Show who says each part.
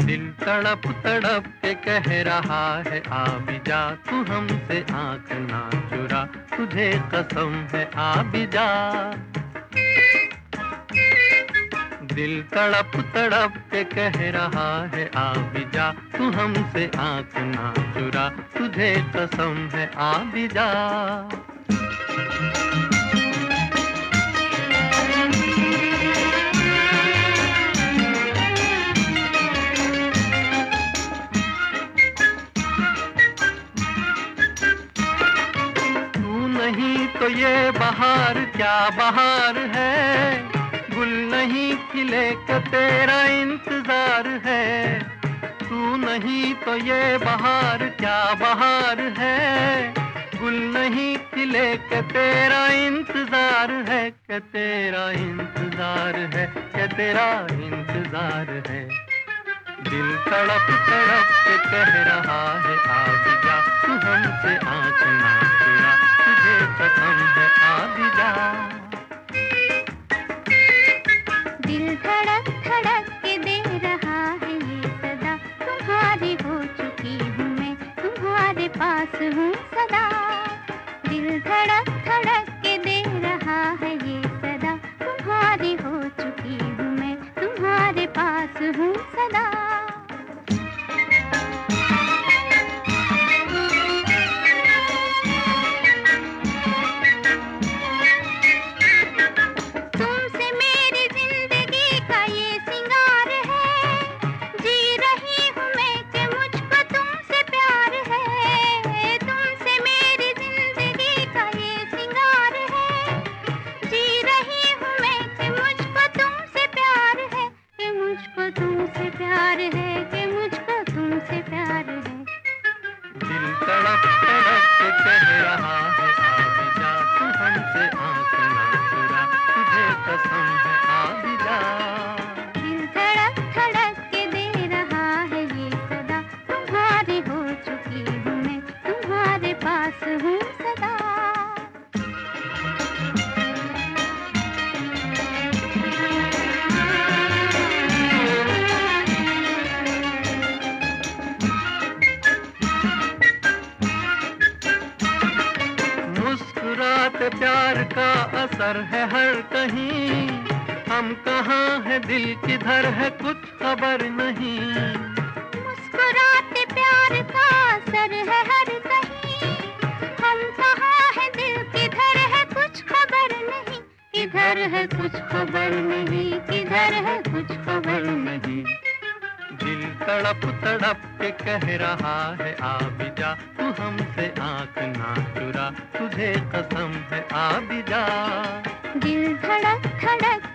Speaker 1: दिल तड़प तड़प के कह रहा है आ भी जा, तू हमसे आँख ना चुरा, तुझे कसम है आ भी जा। दिल तड़प तड़प के कह रहा है आ भी जा, तू हमसे आँख ना चुरा, तुझे कसम है आ भी जा। नहीं तो ये बहार क्या बहार है, गुल नहीं खिले का तेरा इंतजार है। तू नहीं तो ये बहार क्या बहार है, गुल नहीं खिले का तेरा इंतजार है, कि तेरा इंतजार है, कि तेरा इंतजार है। दिल तड़प तड़प के कह रहा है आ भी जा, तू हमसे आँख ना चुरा, तुझे कसम है आ भी जा।
Speaker 2: दिल धड़क धड़क के दे रहा है ये सदा, तुम्हारी हो चुकी हूँ मैं, तुम्हारे पास हूँ सदा। दिल धड़क धड़क के दे रहा है ये सदा, तुम्हारी हो चुकी हूँ मैं, तुम्हारे पास हूँ सदा। तुमसे प्यार है कि मुझको तुमसे प्यार है।
Speaker 1: दिल तड़प तड़प के कह रहा है आ भी जा, तू हमसे आँख ना चुरा, तुझे कसम है आ भी जा।
Speaker 2: दिल धड़क धड़क के दे रहा है ये सदा, तुम्हारी हो चुकी हूँ मैं, तुम्हारे पास हूँ सदा।
Speaker 1: मुस्कुराते प्यार का असर है हर कहीं, हम कहाँ है दिल किधर है कुछ खबर नहीं।
Speaker 2: मुस्कुराते प्यार का असर है हर कहीं, हम कहाँ है दिल किधर है कुछ खबर नहीं। किधर है कुछ खबर नहीं, किधर है कुछ खबर नहीं।
Speaker 1: दिल तड़प तड़प के कह रहा है आ भी जा, तू हमसे आँख ना चुरा, तुझे कसम है आ भी जा।
Speaker 2: दिल धड़क धड़क